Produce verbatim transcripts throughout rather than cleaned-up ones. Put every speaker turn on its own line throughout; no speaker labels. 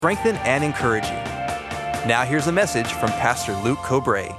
strengthen and encourage you. Now here's a message from Pastor Luke Cobray.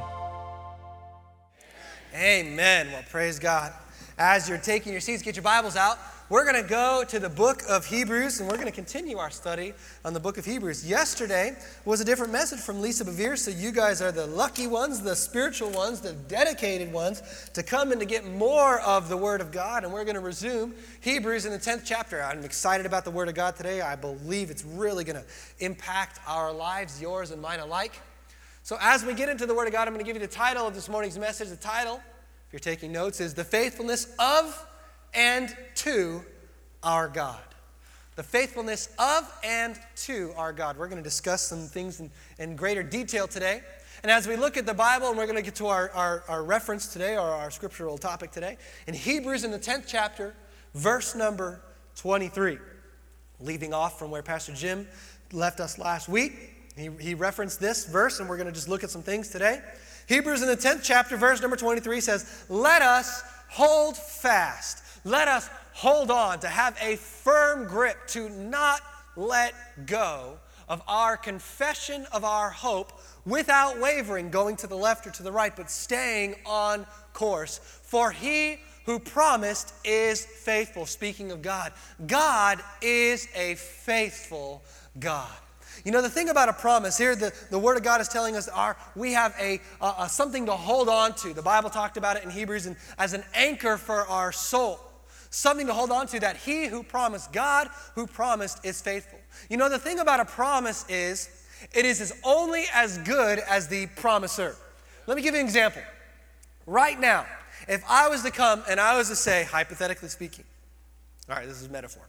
Amen. Well, praise God. As you're taking your seats, get your Bibles out. We're going to go to the book of Hebrews, and we're going to continue our study on the book of Hebrews. Yesterday was a different message from Lisa Bevere, so you guys are the lucky ones, the spiritual ones, the dedicated ones to come and to get more of the Word of God, and we're going to resume Hebrews in the tenth chapter. I'm excited about the Word of God today. I believe it's really going to impact our lives, yours and mine alike. So as we get into the Word of God, I'm going to give you the title of this morning's message. The title, if you're taking notes, is The Faithfulness of and to our God. The faithfulness of and to our God. We're going to discuss some things in, in greater detail today. And as we look at the Bible, and we're going to get to our, our, our reference today, or our scriptural topic today, in Hebrews in the tenth chapter, verse number twenty-three. Leaving off from where Pastor Jim left us last week, he, he referenced this verse, and we're going to just look at some things today. Hebrews in the tenth chapter, verse number twenty-three says, "Let us hold fast." Let us hold on to have a firm grip, to not let go of our confession of our hope without wavering, going to the left or to the right, but staying on course. For he who promised is faithful. Speaking of God, God is a faithful God. You know, the thing about a promise here, the, the Word of God is telling us our, we have a, a, a something to hold on to. The Bible talked about it in Hebrews and, as an anchor for our soul. Something to hold on to, that he who promised, God who promised, is faithful. You know, the thing about a promise is, it is as only as good as the promiser. Let me give you an example. Right now, if I was to come and I was to say, hypothetically speaking, all right, this is a metaphor.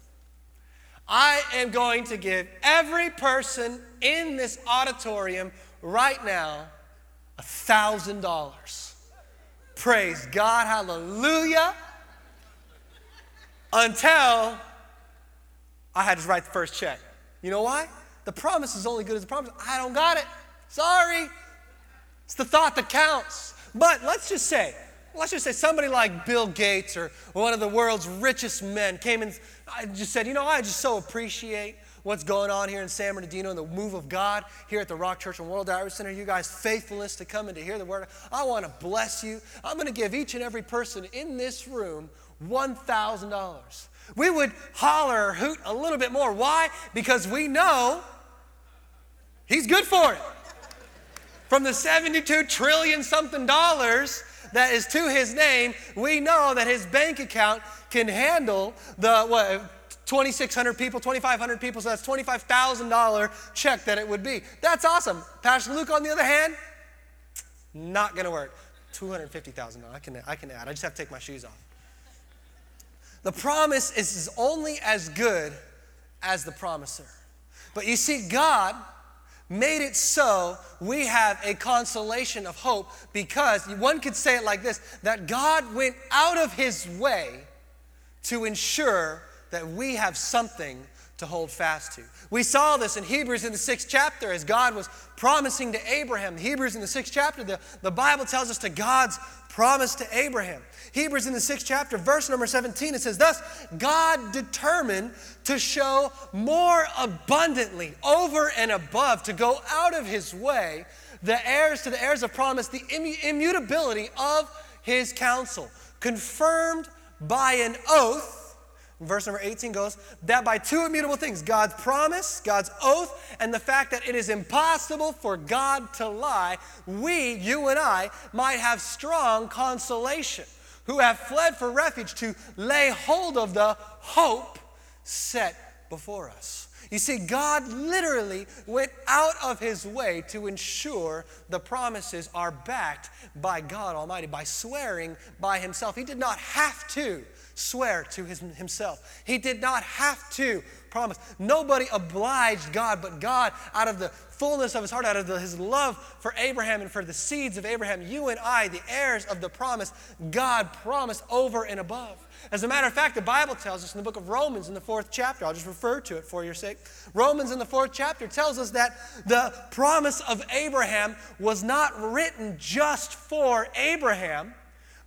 I am going to give every person in this auditorium right now a thousand dollars. Praise God, hallelujah. Until I had to write the first check. You know why? The promise is only good as the promise. I don't got it. Sorry. It's the thought that counts. But let's just say, let's just say somebody like Bill Gates or one of the world's richest men came and just said, you know, I just so appreciate what's going on here in San Bernardino and the move of God here at the Rock Church and World Outreach Center. You guys' faithfulness to come and to hear the word. I want to bless you. I'm going to give each and every person in this room one thousand dollars. We would holler or hoot a little bit more. Why? Because we know he's good for it. From the seventy-two trillion something dollars that is to his name, we know that his bank account can handle the what, twenty-six hundred people, twenty-five hundred people, so that's twenty-five thousand dollars check that it would be. That's awesome. Pastor Luke, on the other hand, not going to work. two hundred fifty thousand dollars. I can, I can add. I just have to take my shoes off. The promise is only as good as the promiser. But you see, God made it so we have a consolation of hope, because one could say it like this, that God went out of his way to ensure that we have something to hold fast to. We saw this in Hebrews in the sixth chapter as God was promising to Abraham. Hebrews in the sixth chapter, the, the Bible tells us to God's promise to Abraham. Hebrews in the sixth chapter, verse number seventeen, it says, "Thus God determined to show more abundantly, over and above, to go out of his way, the heirs to the heirs of promise, the immutability of his counsel, confirmed by an oath." Verse number eighteen goes, "that by two immutable things, God's promise, God's oath, and the fact that it is impossible for God to lie, we, you and I, might have strong consolation, who have fled for refuge, to lay hold of the hope set before us." You see, God literally went out of his way to ensure the promises are backed by God Almighty, by swearing by himself. He did not have to swear to his, himself. He did not have to promise. Nobody obliged God, but God, out of the fullness of his heart, out of the, his love for Abraham and for the seeds of Abraham, you and I, the heirs of the promise, God promised over and above. As a matter of fact, the Bible tells us in the book of Romans in the fourth chapter, I'll just refer to it for your sake. Romans in the fourth chapter tells us that the promise of Abraham was not written just for Abraham,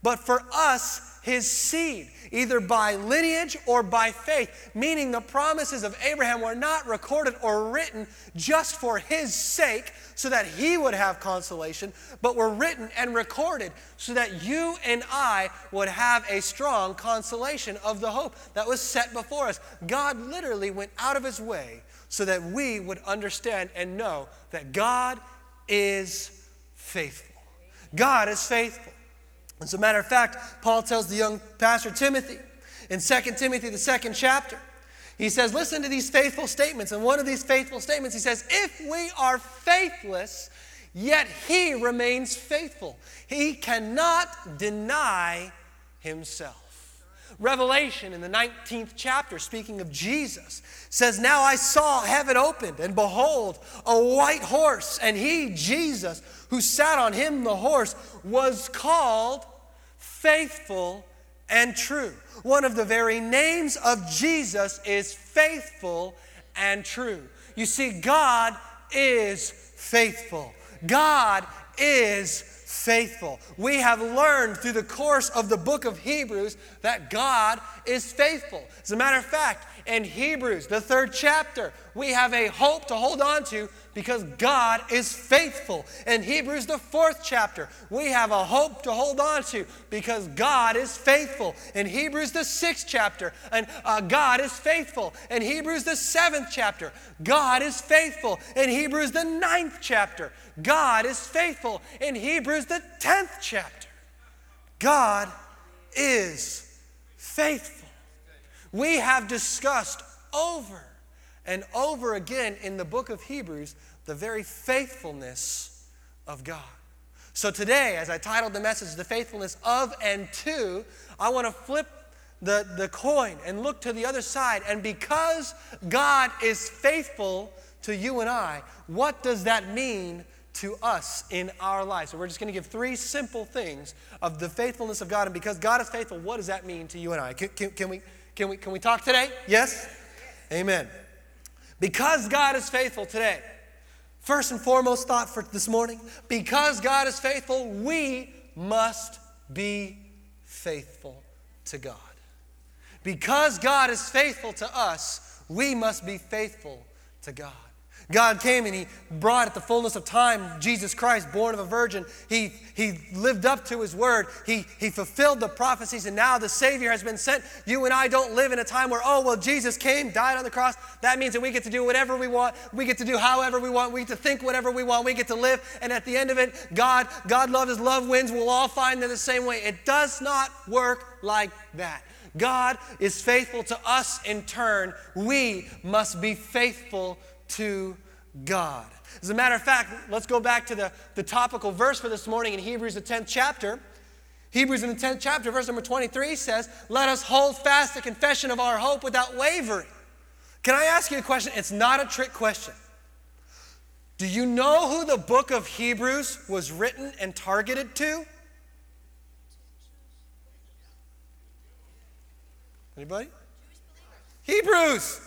but for us, his seed, either by lineage or by faith, meaning the promises of Abraham were not recorded or written just for his sake so that he would have consolation, but were written and recorded so that you and I would have a strong consolation of the hope that was set before us. God literally went out of his way so that we would understand and know that God is faithful. God is faithful. As a matter of fact, Paul tells the young pastor Timothy in Second Timothy, the second chapter, he says, listen to these faithful statements. And one of these faithful statements, he says, if we are faithless, yet he remains faithful. He cannot deny himself. Revelation in the nineteenth chapter, speaking of Jesus, says, now I saw heaven opened, and behold, a white horse, and he, Jesus, who sat on him, the horse, was called Faithful and True. One of the very names of Jesus is Faithful and True. You see, God is faithful. God is faithful. We have learned through the course of the book of Hebrews that God is faithful. As a matter of fact, in Hebrews, the third chapter, we have a hope to hold on to because God is faithful. In Hebrews, the fourth chapter, we have a hope to hold on to because God is faithful. In Hebrews, the sixth chapter, and uh, God is faithful. In Hebrews, the seventh chapter, God is faithful. In Hebrews, the ninth chapter, God is faithful. In Hebrews, the tenth chapter, God is faithful. We have discussed over and over again in the book of Hebrews the very faithfulness of God. So today, as I titled the message, The Faithfulness of and To, I want to flip the, the coin and look to the other side. And because God is faithful to you and I, what does that mean to us in our lives? So we're just going to give three simple things of the faithfulness of God. And because God is faithful, what does that mean to you and I? Can, can, can we, can we, can we talk today? Yes? Amen. Because God is faithful today, first and foremost thought for this morning, because God is faithful, we must be faithful to God. Because God is faithful to us, we must be faithful to God. God came and he brought at the fullness of time Jesus Christ, born of a virgin. He, he lived up to his word. He, he fulfilled the prophecies, and now the Savior has been sent. You and I don't live in a time where, oh, well, Jesus came, died on the cross. That means that we get to do whatever we want. We get to do however we want. We get to think whatever we want. We get to live. And at the end of it, God, God loves his love wins. We'll all find it the same way. It does not work like that. God is faithful to us in turn. We must be faithful to God. As a matter of fact, let's go back to the, the topical verse for this morning in Hebrews, the tenth chapter. Hebrews in the tenth chapter, verse number twenty-three says, let us hold fast the confession of our hope without wavering. Can I ask you a question? It's not a trick question. Do you know who the book of Hebrews was written and targeted to? Anybody? Hebrews.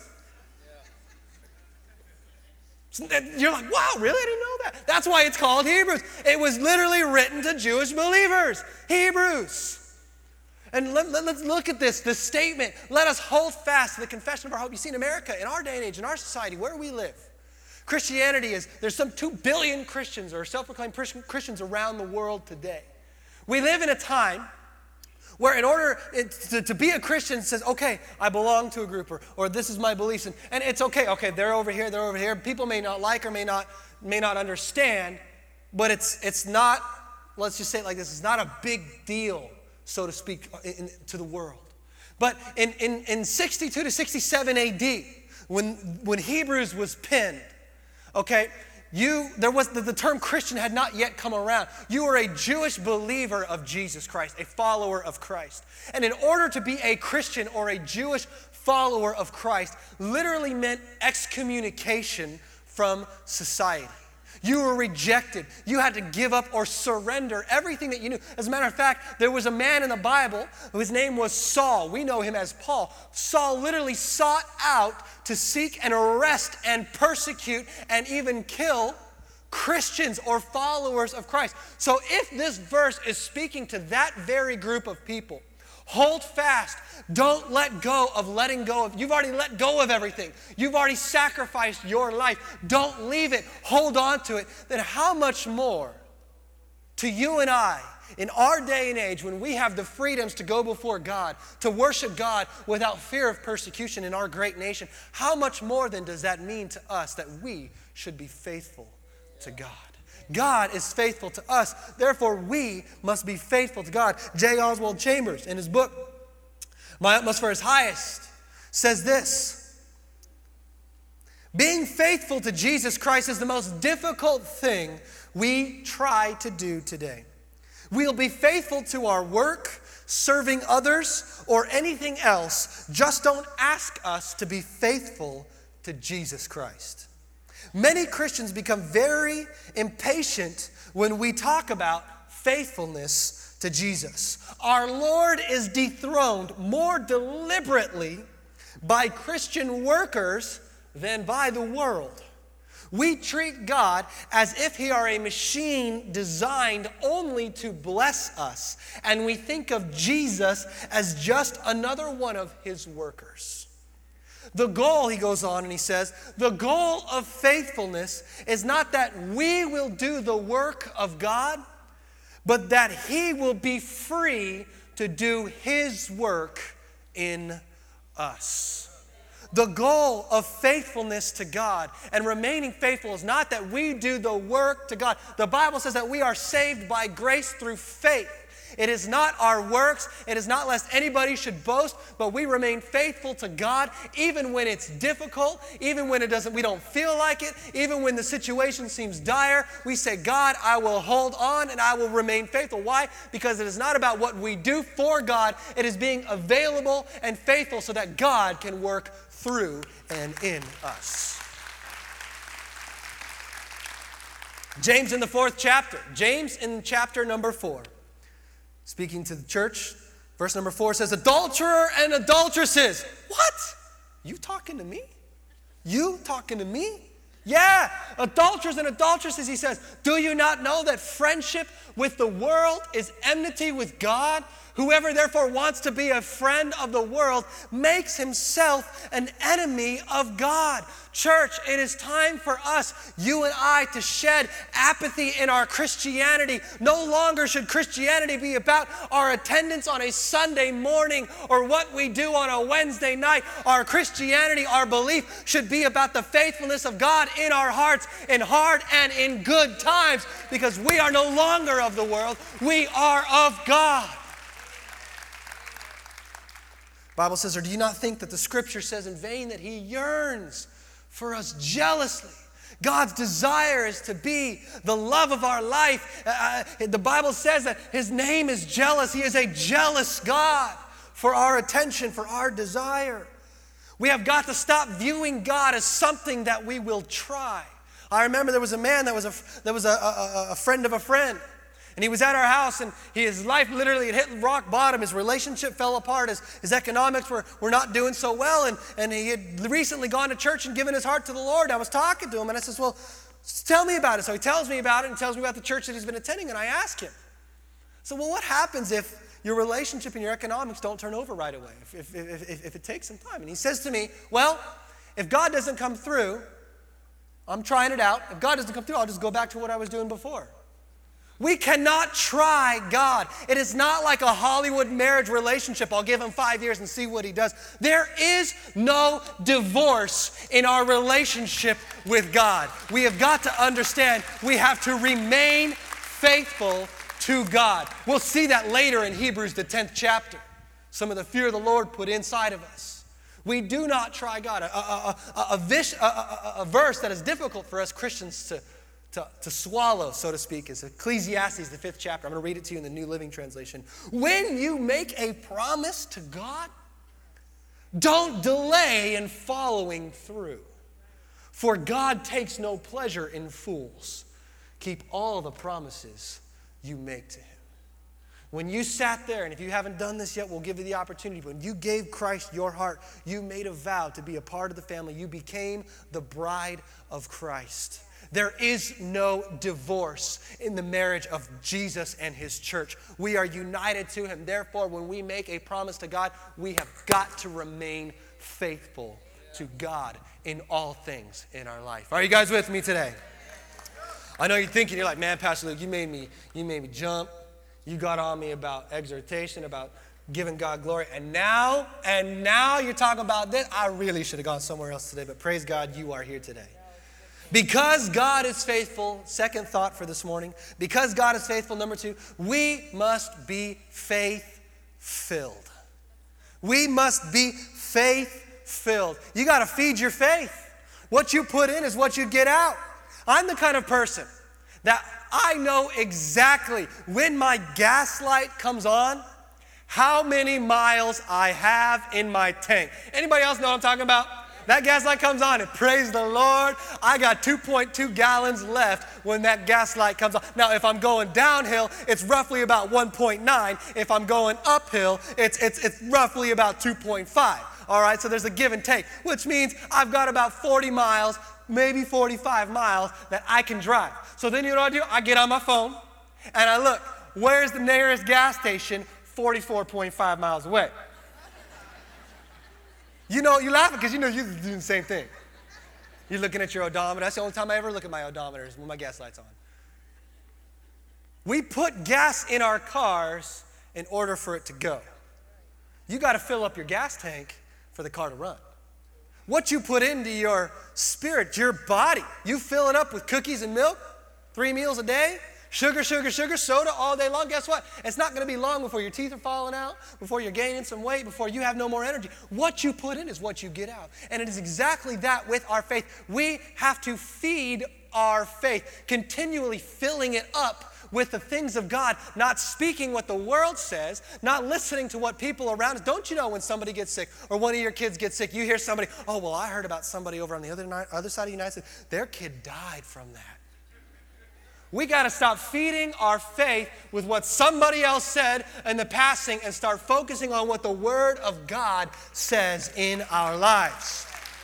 You're like, wow, really? I didn't know that. That's why it's called Hebrews. It was literally written to Jewish believers. Hebrews. And let, let, let's look at this, this statement. Let us hold fast to the confession of our hope. You see, in America, in our day and age, in our society, where we live, Christianity is, there's some two billion Christians or self-proclaimed Christians around the world today. We live in a time where in order to, to be a Christian says, okay, I belong to a group, or, or this is my beliefs, and, and it's okay, okay, they're over here, they're over here. People may not like or may not, may not understand, but it's, it's not, let's just say it like this, it's not a big deal, so to speak, in, in, to the world. But in, in, in sixty-two to sixty-seven A D, when, when Hebrews was penned, okay, You, there was the, the term Christian had not yet come around. You were a Jewish believer of Jesus Christ, a follower of Christ. And in order to be a Christian or a Jewish follower of Christ, literally meant excommunication from society. You were rejected. You had to give up or surrender everything that you knew. As a matter of fact, there was a man in the Bible whose name was Saul. We know him as Paul. Saul literally sought out to seek and arrest and persecute and even kill Christians or followers of Christ. So if this verse is speaking to that very group of people, hold fast. Don't let go of letting go of. You've already let go of everything. You've already sacrificed your life. Don't leave it. Hold on to it. Then how much more to you and I in our day and age when we have the freedoms to go before God, to worship God without fear of persecution in our great nation, how much more then does that mean to us that we should be faithful to God? God is faithful to us. Therefore, we must be faithful to God. J. Oswald Chambers, in his book, My Utmost for His Highest, says this: being faithful to Jesus Christ is the most difficult thing we try to do today. We'll be faithful to our work, serving others, or anything else. Just don't ask us to be faithful to Jesus Christ. Many Christians become very impatient when we talk about faithfulness to Jesus. Our Lord is dethroned more deliberately by Christian workers than by the world. We treat God as if He are a machine designed only to bless us, and we think of Jesus as just another one of His workers. The goal, he goes on and he says, the goal of faithfulness is not that we will do the work of God, but that He will be free to do His work in us. The goal of faithfulness to God and remaining faithful is not that we do the work to God. The Bible says that we are saved by grace through faith. It is not our works. It is not lest anybody should boast, but we remain faithful to God even when it's difficult, even when it doesn't, we don't feel like it, even when the situation seems dire. We say, God, I will hold on and I will remain faithful. Why? Because it is not about what we do for God. It is being available and faithful so that God can work through and in us. James in the fourth chapter. James in chapter number four. Speaking to the church, verse number four says, adulterer and adulteresses. What? You talking to me? You talking to me? Yeah, adulterers and adulteresses, he says, do you not know that friendship with the world is enmity with God? Whoever therefore wants to be a friend of the world makes himself an enemy of God. Church, it is time for us, you and I, to shed apathy in our Christianity. No longer should Christianity be about our attendance on a Sunday morning or what we do on a Wednesday night. Our Christianity, our belief, should be about the faithfulness of God in our hearts, in hard and in good times, because we are no longer of the world. We are of God. The Bible says, or do you not think that the Scripture says in vain that He yearns for us jealously? God's desire is to be the love of our life. Uh, the Bible says that His name is jealous. He is a jealous God for our attention, for our desire. We have got to stop viewing God as something that we will try. I remember there was a man that was a, that was a, a, a friend of a friend. And he was at our house, and he, his life literally had hit rock bottom. His relationship fell apart. His, his economics were, were not doing so well. And, and he had recently gone to church and given his heart to the Lord. I was talking to him, and I says, well, tell me about it. So he tells me about it and tells me about the church that he's been attending. And I ask him, so well, what happens if your relationship and your economics don't turn over right away, if, if, if, if, if it takes some time? And he says to me, well, if God doesn't come through, I'm trying it out. If God doesn't come through, I'll just go back to what I was doing before. We cannot try God. It is not like a Hollywood marriage relationship. I'll give him five years and see what he does. There is no divorce in our relationship with God. We have got to understand we have to remain faithful to God. We'll see that later in Hebrews, the tenth chapter. Some of the fear of the Lord put inside of us. We do not try God. A, a, a, a, vis, a, a, a verse that is difficult for us Christians to To, to swallow, so to speak, is Ecclesiastes, the fifth chapter. I'm going to read it to you in the New Living Translation. When you make a promise to God, don't delay in following through. For God takes no pleasure in fools. Keep all the promises you make to Him. When you sat there, and if you haven't done this yet, we'll give you the opportunity. When you gave Christ your heart, you made a vow to be a part of the family. You became the bride of Christ. There is no divorce in the marriage of Jesus and his church. We are united to him. Therefore, when we make a promise to God, we have got to remain faithful to God in all things in our life. Are you guys with me today? I know you're thinking, you're like, man, Pastor Luke, you made me, you made me jump. You got on me about exhortation, about giving God glory. And now, and now you're talking about this. I really should have gone somewhere else today, but praise God, you are here today. Because God is faithful, second thought for this morning, because God is faithful, number two, we must be faith-filled. We must be faith-filled. You got to feed your faith. What you put in is what you get out. I'm the kind of person that I know exactly when my gas light comes on, how many miles I have in my tank. Anybody else know what I'm talking about? That gas light comes on and praise the Lord, I got two point two gallons left when that gas light comes on. Now, if I'm going downhill, it's roughly about one point nine. If I'm going uphill, it's, it's, it's roughly about two point five. All right, so there's a give and take, which means I've got about forty miles, maybe forty-five miles that I can drive. So then you know what I do? I get on my phone and I look, where's the nearest gas station? forty-four point five miles away. You know, you're laughing because you know you're doing the same thing. You're looking at your odometer. That's the only time I ever look at my odometer is when my gas light's on. We put gas in our cars in order for it to go. You got to fill up your gas tank for the car to run. What you put into your spirit, your body, you fill it up with cookies and milk, three meals a day, sugar, sugar, sugar, soda all day long. Guess what? It's not going to be long before your teeth are falling out, before you're gaining some weight, before you have no more energy. What you put in is what you get out. And it is exactly that with our faith. We have to feed our faith, continually filling it up with the things of God, not speaking what the world says, not listening to what people around us. Don't you know when somebody gets sick or one of your kids gets sick, you hear somebody, oh, well, I heard about somebody over on the other, other side of the United States. Their kid died from that. We got to stop feeding our faith with what somebody else said in the passing and start focusing on what the Word of God says in our lives.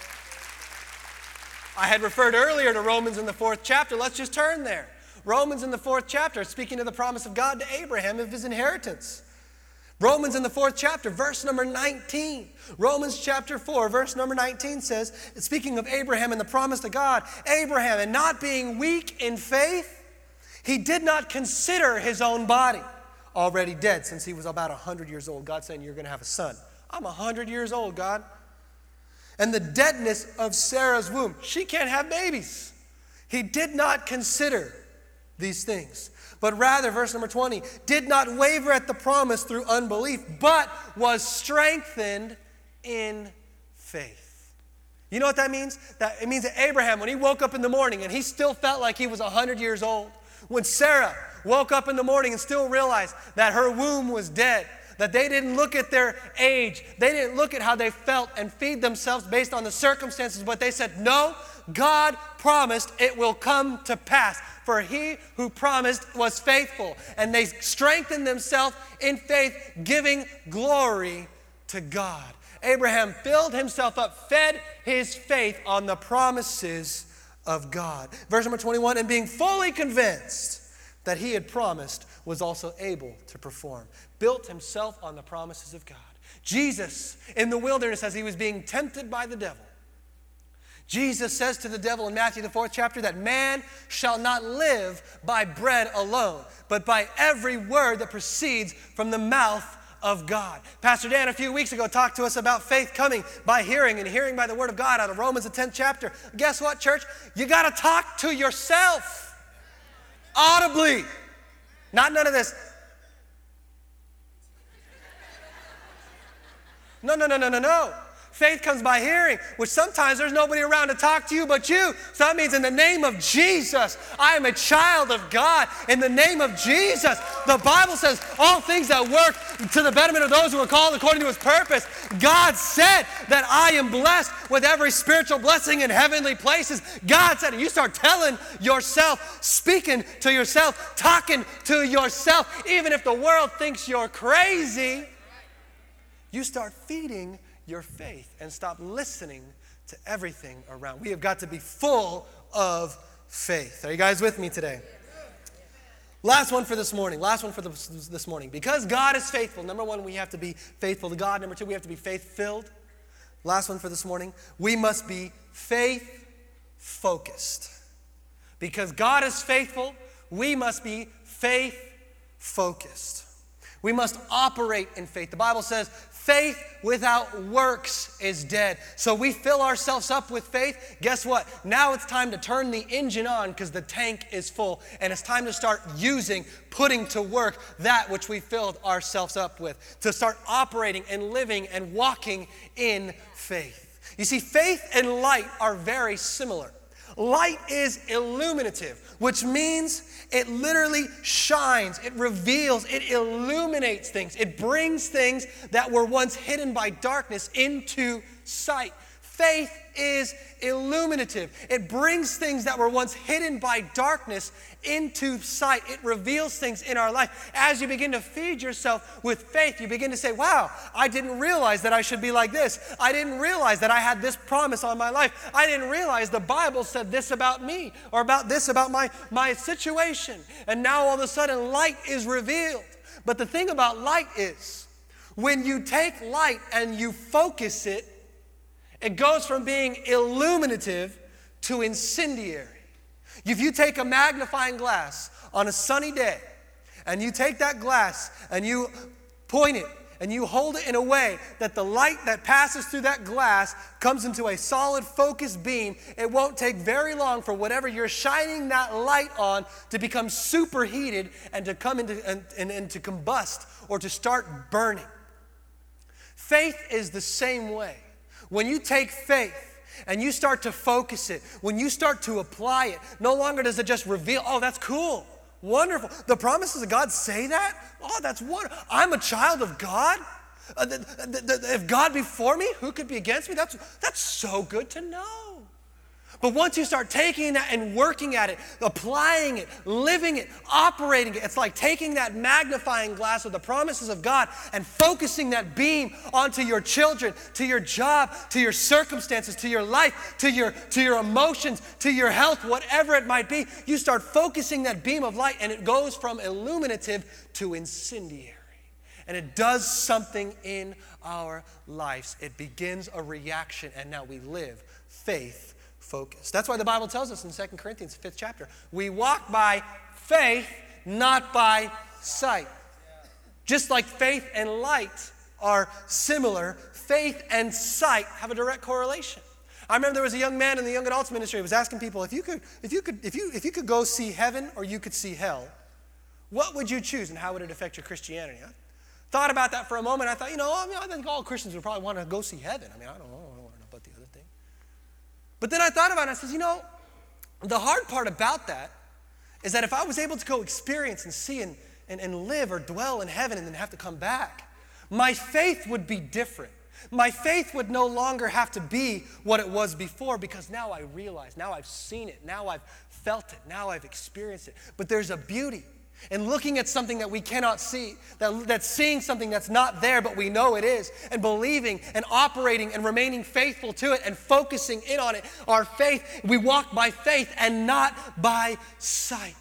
I had referred earlier to Romans in the fourth chapter. Let's just turn there. Romans in the fourth chapter, speaking of the promise of God to Abraham of his inheritance. Romans in the fourth chapter, verse number nineteen. Romans chapter four, verse number nineteen says, speaking of Abraham and the promise to God, Abraham, and not being weak in faith, he did not consider his own body already dead since he was about one hundred years old. God saying, you're going to have a son. I'm one hundred years old, God. And the deadness of Sarah's womb. She can't have babies. He did not consider these things. But rather, verse number twenty, did not waver at the promise through unbelief, but was strengthened in faith. You know what that means? That it means that Abraham, when he woke up in the morning and he still felt like he was one hundred years old, when Sarah woke up in the morning and still realized that her womb was dead, that they didn't look at their age, they didn't look at how they felt and feed themselves based on the circumstances, but they said, no, God promised it will come to pass. For he who promised was faithful. And they strengthened themselves in faith, giving glory to God. Abraham filled himself up, fed his faith on the promises of God. Verse number twenty-one, and being fully convinced that he had promised, was also able to perform. Built himself on the promises of God. Jesus, in the wilderness, as he was being tempted by the devil, Jesus says to the devil in Matthew, the fourth chapter, that man shall not live by bread alone, but by every word that proceeds from the mouth of God. Pastor Dan, a few weeks ago, talked to us about faith coming by hearing and hearing by the word of God out of Romans, the tenth chapter. Guess what, church? You got to talk to yourself audibly. Not none of this. No, no, no, no, no, no. Faith comes by hearing, which sometimes there's nobody around to talk to you but you. So that means in the name of Jesus, I am a child of God. In the name of Jesus, the Bible says all things that work to the betterment of those who are called according to his purpose. God said that I am blessed with every spiritual blessing in heavenly places. God said, and you start telling yourself, speaking to yourself, talking to yourself, even if the world thinks you're crazy, you start feeding your faith and stop listening to everything around. We have got to be full of faith. Are you guys with me today? Last one for this morning. Last one for this, this morning. Because God is faithful, number one, we have to be faithful to God. Number two, we have to be faith-filled. Last one for this morning. We must be faith-focused. Because God is faithful, we must be faith-focused. We must operate in faith. The Bible says, faith without works is dead. So we fill ourselves up with faith. Guess what? Now it's time to turn the engine on because the tank is full. And it's time to start using, putting to work that which we filled ourselves up with. To start operating and living and walking in faith. You see, faith and light are very similar. Light is illuminative, which means it literally shines, it reveals, it illuminates things. It brings things that were once hidden by darkness into sight. Faith is illuminative. It brings things that were once hidden by darkness into sight. It reveals things in our life. As you begin to feed yourself with faith, you begin to say, wow, I didn't realize that I should be like this. I didn't realize that I had this promise on my life. I didn't realize the Bible said this about me or about this about my, my situation. And now all of a sudden light is revealed. But the thing about light is, when you take light and you focus it, it goes from being illuminative to incendiary. If you take a magnifying glass on a sunny day and you take that glass and you point it and you hold it in a way that the light that passes through that glass comes into a solid focused beam, it won't take very long for whatever you're shining that light on to become superheated and to come into and, and, and to combust or to start burning. Faith is the same way. When you take faith and you start to focus it, when you start to apply it, no longer does it just reveal, oh, that's cool, wonderful. The promises of God say that? Oh, that's wonderful. I'm a child of God? Uh, th- th- th- if God be for me, who could be against me? That's, that's so good to know. But once you start taking that and working at it, applying it, living it, operating it, it's like taking that magnifying glass of the promises of God and focusing that beam onto your children, to your job, to your circumstances, to your life, to your, to your emotions, to your health, whatever it might be. You start focusing that beam of light and it goes from illuminative to incendiary. And it does something in our lives. It begins a reaction and now we live faith focused. That's why the Bible tells us in Second Corinthians, fifth chapter, we walk by faith, not by sight. Just like faith and light are similar, faith and sight have a direct correlation. I remember there was a young man in the young adults ministry who was asking people, if you could, if you could, if you, if you could go see heaven or you could see hell, what would you choose and how would it affect your Christianity? I thought about that for a moment. I thought, you know, I mean, I think all Christians would probably want to go see heaven. I mean, I don't know, I don't know about the other thing. But then I thought about it and I said, you know, the hard part about that is that if I was able to go experience and see and, and, and live or dwell in heaven and then have to come back, my faith would be different. My faith would no longer have to be what it was before because now I realize, now I've seen it, now I've felt it, now I've experienced it. But there's a beauty in looking at something that we cannot see, that, that's seeing something that's not there, but we know it is, and believing and operating and remaining faithful to it and focusing in on it. Our faith, we walk by faith and not by sight.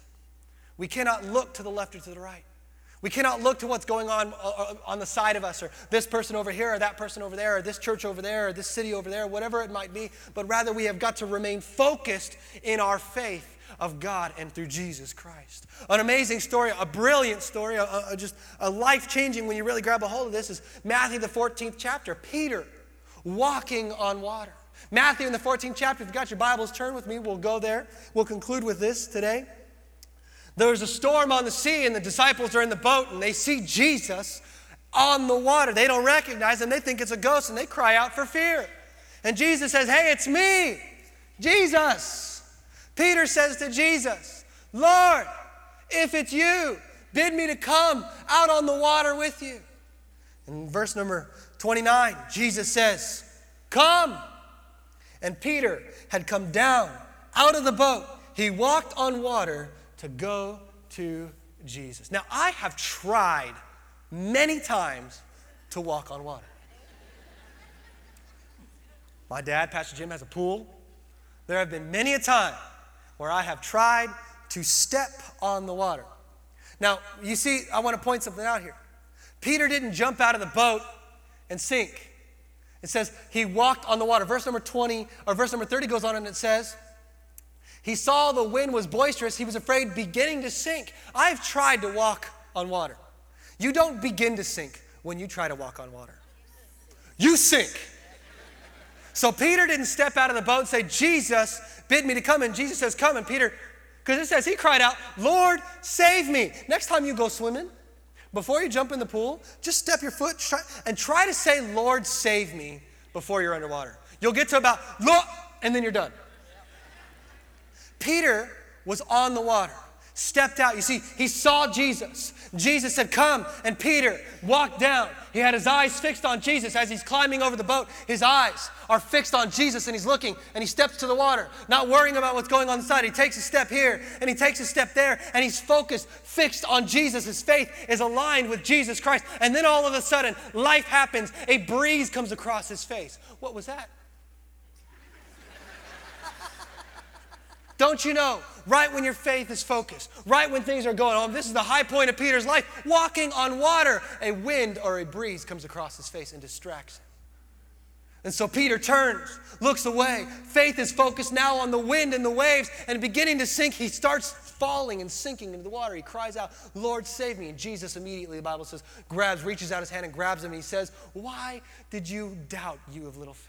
We cannot look to the left or to the right. We cannot look to what's going on uh, on the side of us, or this person over here, or that person over there, or this church over there, or this city over there, whatever it might be, but rather we have got to remain focused in our faith of God and through Jesus Christ. An amazing story, a brilliant story, a, a, just a life-changing when you really grab a hold of this is Matthew the fourteenth chapter, Peter walking on water. Matthew in the fourteenth chapter, if you've got your Bibles, turn with me, we'll go there. We'll conclude with this today. There was a storm on the sea and the disciples are in the boat and they see Jesus on the water. They don't recognize him. They think it's a ghost, and they cry out for fear. And Jesus says, hey, it's me, Jesus. Peter says to Jesus, Lord, if it's you, bid me to come out on the water with you. In verse number twenty-nine, Jesus says, come. And Peter had come down out of the boat. He walked on water to go to Jesus. Now, I have tried many times to walk on water. My dad, Pastor Jim, has a pool. There have been many a time where I have tried to step on the water. Now, you see, I want to point something out here. Peter didn't jump out of the boat and sink. It says he walked on the water. Verse number twenty, or verse number thirty goes on and it says, he saw the wind was boisterous. He was afraid, beginning to sink. I've tried to walk on water. You don't begin to sink when you try to walk on water. You sink. So Peter didn't step out of the boat and say, Jesus, bid me to come. And Jesus says, come. And Peter, because it says he cried out, Lord, save me. Next time you go swimming, before you jump in the pool, just step your foot try, and try to say, Lord, save me before you're underwater. You'll get to about, Lord, and then you're done. Peter was on the water, stepped out. You see, he saw Jesus. Jesus said, come, and Peter walked down. He had his eyes fixed on Jesus as he's climbing over the boat. His eyes are fixed on Jesus, and he's looking, and he steps to the water, not worrying about what's going on inside. He takes a step here, and he takes a step there, and he's focused, fixed on Jesus. His faith is aligned with Jesus Christ. And then all of a sudden, life happens. A breeze comes across his face. What was that? Don't you know, right when your faith is focused, right when things are going on, this is the high point of Peter's life, walking on water, a wind or a breeze comes across his face and distracts him. And so Peter turns, looks away. Faith is focused now on the wind and the waves, and beginning to sink, he starts falling and sinking into the water. He cries out, Lord, save me. And Jesus immediately, the Bible says, grabs, reaches out his hand and grabs him, and he says, why did you doubt, you of little faith?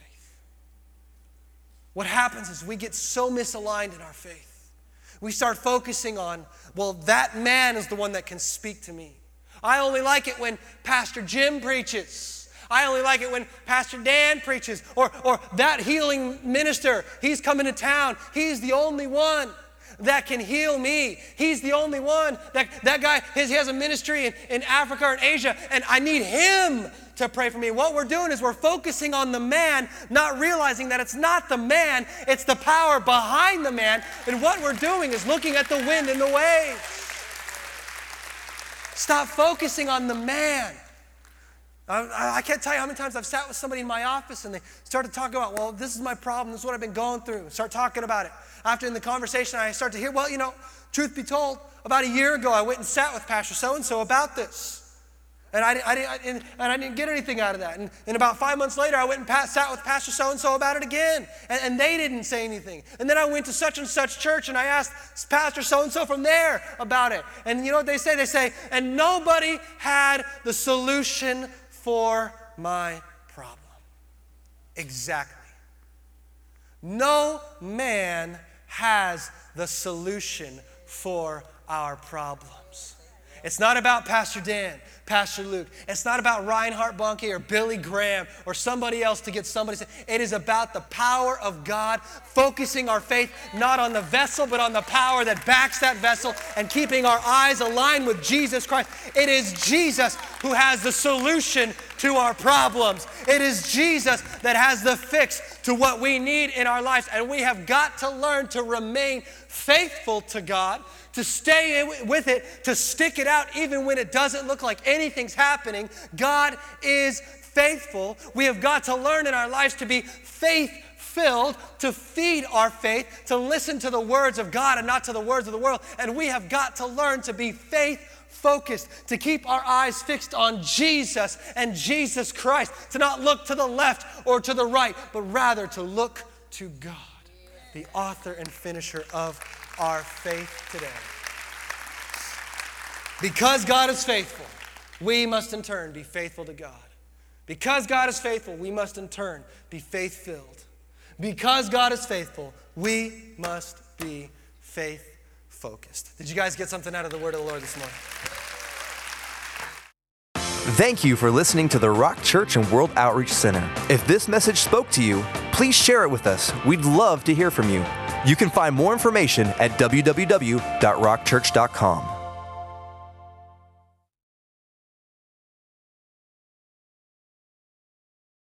What happens is we get so misaligned in our faith. We start focusing on, well, that man is the one that can speak to me. I only like it when Pastor Jim preaches. I only like it when Pastor Dan preaches. Or, or that healing minister, he's coming to town. He's the only one that can heal me. He's the only one. That, that guy, his, he has a ministry in, in Africa and Asia, and I need him to pray for me. What we're doing is we're focusing on the man, not realizing that it's not the man, it's the power behind the man. And what we're doing is looking at the wind and the waves. Stop focusing on the man. I, I can't tell you how many times I've sat with somebody in my office and they start to talk about, well, this is my problem, this is what I've been going through. Start talking about it. After in the conversation, I start to hear, well, you know, truth be told, about a year ago, I went and sat with Pastor so-and-so about this. And I, I, I, and, and I didn't get anything out of that. And, and about five months later, I went and pa- sat with Pastor so-and-so about it again. And, and they didn't say anything. And then I went to such and such church and I asked Pastor so-and-so from there about it. And you know what they say? They say, and nobody had the solution for my problem. Exactly. No man has the solution for our problems. It's not about Pastor Dan, Pastor Luke. It's not about Reinhard Bonnke or Billy Graham or somebody else to get somebody. It is about the power of God, focusing our faith not on the vessel, but on the power that backs that vessel and keeping our eyes aligned with Jesus Christ. It is Jesus who has the solution to our problems. It is Jesus that has the fix to what we need in our lives. And we have got to learn to remain faithful to God, to stay with it, to stick it out even when it doesn't look like anything's happening. God is faithful. We have got to learn in our lives to be faith-filled, to feed our faith, to listen to the words of God and not to the words of the world. And we have got to learn to be faith-focused, to keep our eyes fixed on Jesus and Jesus Christ, to not look to the left or to the right, but rather to look to God, the author and finisher of our faith today. Because God is faithful, we must in turn be faithful to God. Because God is faithful, we must in turn be faith-filled. Because God is faithful, we must be faith-focused. Did you guys get something out of the word of the Lord this morning?
Thank you for listening to the Rock Church and World Outreach Center. If this message spoke to you, please share it with us. We'd love to hear from you. You can find more information at w w w dot rock church dot com.